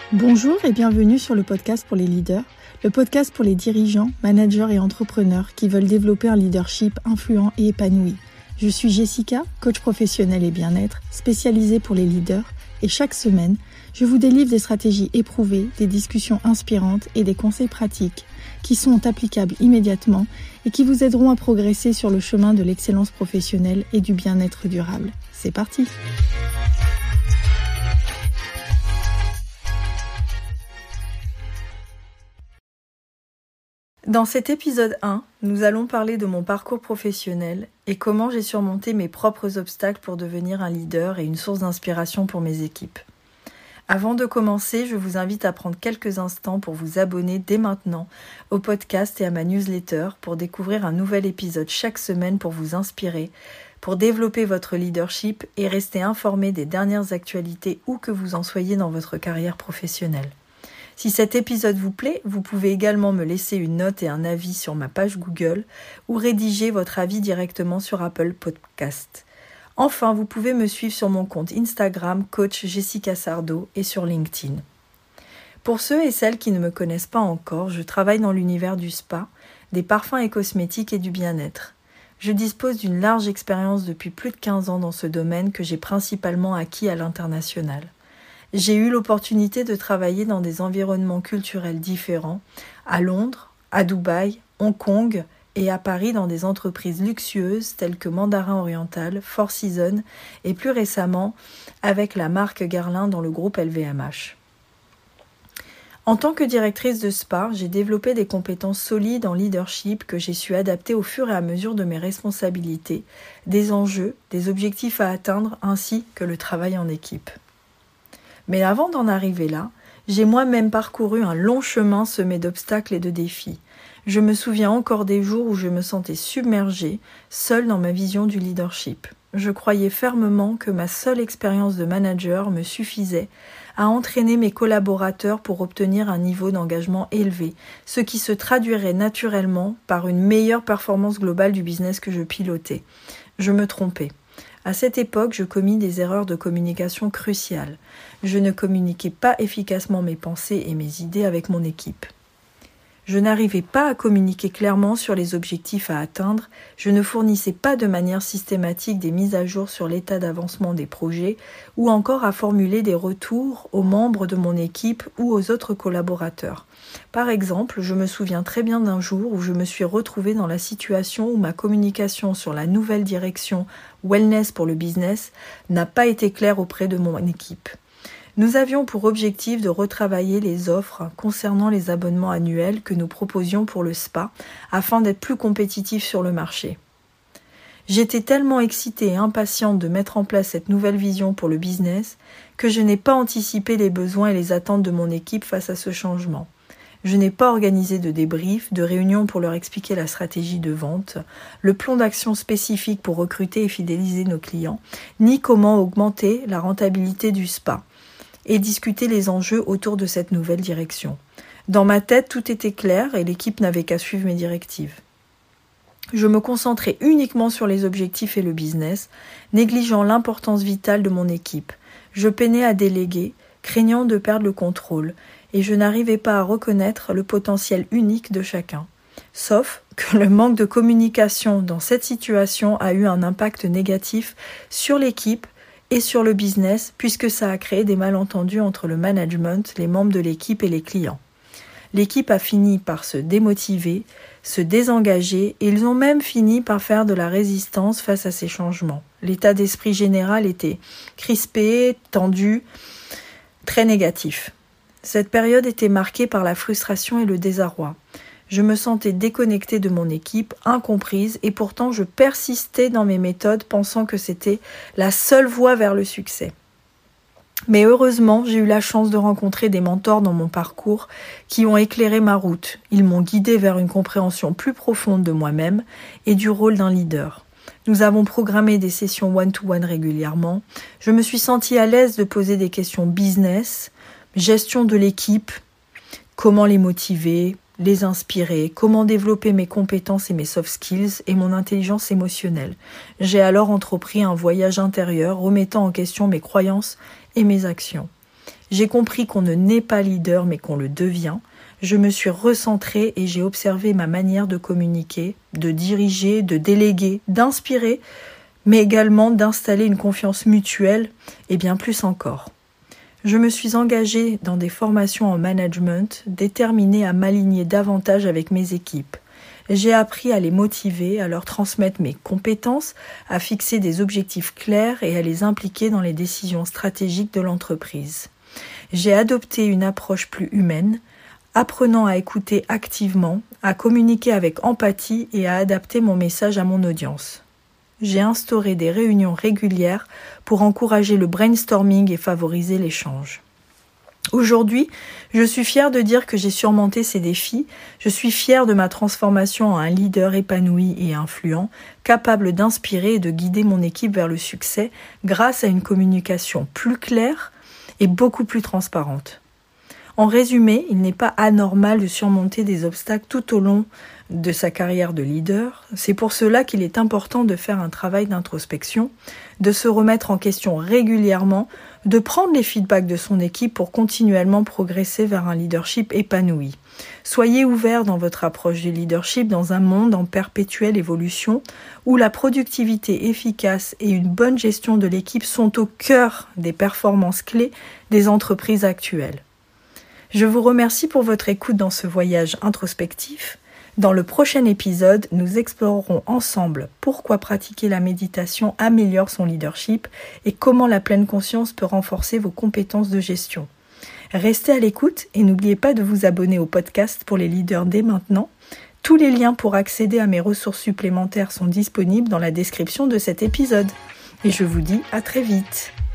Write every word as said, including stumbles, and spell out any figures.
Bonjour et bienvenue sur le podcast pour les leaders, le podcast pour les dirigeants, managers et entrepreneurs qui veulent développer un leadership influent et épanoui. Je suis Jessica, coach professionnel et bien-être, spécialisée pour les leaders, et chaque semaine, je vous délivre des stratégies éprouvées, des discussions inspirantes et des conseils pratiques qui sont applicables immédiatement et qui vous aideront à progresser sur le chemin de l'excellence professionnelle et du bien-être durable. C'est parti! Dans cet épisode un, nous allons parler de mon parcours professionnel et comment j'ai surmonté mes propres obstacles pour devenir un leader et une source d'inspiration pour mes équipes. Avant de commencer, je vous invite à prendre quelques instants pour vous abonner dès maintenant au podcast et à ma newsletter pour découvrir un nouvel épisode chaque semaine pour vous inspirer, pour développer votre leadership et rester informé des dernières actualités où que vous en soyez dans votre carrière professionnelle. Si cet épisode vous plaît, vous pouvez également me laisser une note et un avis sur ma page Google ou rédiger votre avis directement sur Apple Podcast. Enfin, vous pouvez me suivre sur mon compte Instagram coach Jessica Sardo et sur LinkedIn. Pour ceux et celles qui ne me connaissent pas encore, je travaille dans l'univers du spa, des parfums et cosmétiques et du bien-être. Je dispose d'une large expérience depuis plus de quinze ans dans ce domaine que j'ai principalement acquis à l'international. J'ai eu l'opportunité de travailler dans des environnements culturels différents, à Londres, à Dubaï, Hong Kong et à Paris dans des entreprises luxueuses telles que Mandarin Oriental, Four Seasons et plus récemment avec la marque Guerlain dans le groupe L V M H. En tant que directrice de spa, j'ai développé des compétences solides en leadership que j'ai su adapter au fur et à mesure de mes responsabilités, des enjeux, des objectifs à atteindre ainsi que le travail en équipe. Mais avant d'en arriver là, j'ai moi-même parcouru un long chemin semé d'obstacles et de défis. Je me souviens encore des jours où je me sentais submergée, seule dans ma vision du leadership. Je croyais fermement que ma seule expérience de manager me suffisait à entraîner mes collaborateurs pour obtenir un niveau d'engagement élevé, ce qui se traduirait naturellement par une meilleure performance globale du business que je pilotais. Je me trompais. À cette époque, je commis des erreurs de communication cruciales. Je ne communiquais pas efficacement mes pensées et mes idées avec mon équipe. Je n'arrivais pas à communiquer clairement sur les objectifs à atteindre, je ne fournissais pas de manière systématique des mises à jour sur l'état d'avancement des projets ou encore à formuler des retours aux membres de mon équipe ou aux autres collaborateurs. Par exemple, je me souviens très bien d'un jour où je me suis retrouvée dans la situation où ma communication sur la nouvelle direction Wellness pour le business n'a pas été claire auprès de mon équipe. Nous avions pour objectif de retravailler les offres concernant les abonnements annuels que nous proposions pour le spa afin d'être plus compétitifs sur le marché. J'étais tellement excitée et impatiente de mettre en place cette nouvelle vision pour le business que je n'ai pas anticipé les besoins et les attentes de mon équipe face à ce changement. Je n'ai pas organisé de débrief, de réunion pour leur expliquer la stratégie de vente, le plan d'action spécifique pour recruter et fidéliser nos clients, ni comment augmenter la rentabilité du spa et discuter les enjeux autour de cette nouvelle direction. Dans ma tête, tout était clair et l'équipe n'avait qu'à suivre mes directives. Je me concentrais uniquement sur les objectifs et le business, négligeant l'importance vitale de mon équipe. Je peinais à déléguer, craignant de perdre le contrôle, et je n'arrivais pas à reconnaître le potentiel unique de chacun. Sauf que le manque de communication dans cette situation a eu un impact négatif sur l'équipe et sur le business, puisque ça a créé des malentendus entre le management, les membres de l'équipe et les clients. L'équipe a fini par se démotiver, se désengager, et ils ont même fini par faire de la résistance face à ces changements. L'état d'esprit général était crispé, tendu, très négatif. Cette période était marquée par la frustration et le désarroi. Je me sentais déconnectée de mon équipe, incomprise, et pourtant je persistais dans mes méthodes pensant que c'était la seule voie vers le succès. Mais heureusement, j'ai eu la chance de rencontrer des mentors dans mon parcours qui ont éclairé ma route. Ils m'ont guidée vers une compréhension plus profonde de moi-même et du rôle d'un leader. Nous avons programmé des sessions one-to-one régulièrement. Je me suis sentie à l'aise de poser des questions business, gestion de l'équipe, comment les motiver, les inspirer, comment développer mes compétences et mes soft skills et mon intelligence émotionnelle. J'ai alors entrepris un voyage intérieur remettant en question mes croyances et mes actions. J'ai compris qu'on ne naît pas leader mais qu'on le devient. Je me suis recentrée et j'ai observé ma manière de communiquer, de diriger, de déléguer, d'inspirer, mais également d'installer une confiance mutuelle et bien plus encore. Je me suis engagée dans des formations en management, déterminée à m'aligner davantage avec mes équipes. J'ai appris à les motiver, à leur transmettre mes compétences, à fixer des objectifs clairs et à les impliquer dans les décisions stratégiques de l'entreprise. J'ai adopté une approche plus humaine, apprenant à écouter activement, à communiquer avec empathie et à adapter mon message à mon audience. J'ai instauré des réunions régulières pour encourager le brainstorming et favoriser l'échange. Aujourd'hui, je suis fière de dire que j'ai surmonté ces défis. Je suis fière de ma transformation en un leader épanoui et influent, capable d'inspirer et de guider mon équipe vers le succès grâce à une communication plus claire et beaucoup plus transparente. En résumé, il n'est pas anormal de surmonter des obstacles tout au long de sa carrière de leader. C'est pour cela qu'il est important de faire un travail d'introspection, de se remettre en question régulièrement, de prendre les feedbacks de son équipe pour continuellement progresser vers un leadership épanoui. Soyez ouverts dans votre approche du leadership dans un monde en perpétuelle évolution où la productivité efficace et une bonne gestion de l'équipe sont au cœur des performances clés des entreprises actuelles. Je vous remercie pour votre écoute dans ce voyage introspectif. Dans le prochain épisode, nous explorerons ensemble pourquoi pratiquer la méditation améliore son leadership et comment la pleine conscience peut renforcer vos compétences de gestion. Restez à l'écoute et n'oubliez pas de vous abonner au podcast pour les leaders dès maintenant. Tous les liens pour accéder à mes ressources supplémentaires sont disponibles dans la description de cet épisode. Et je vous dis à très vite.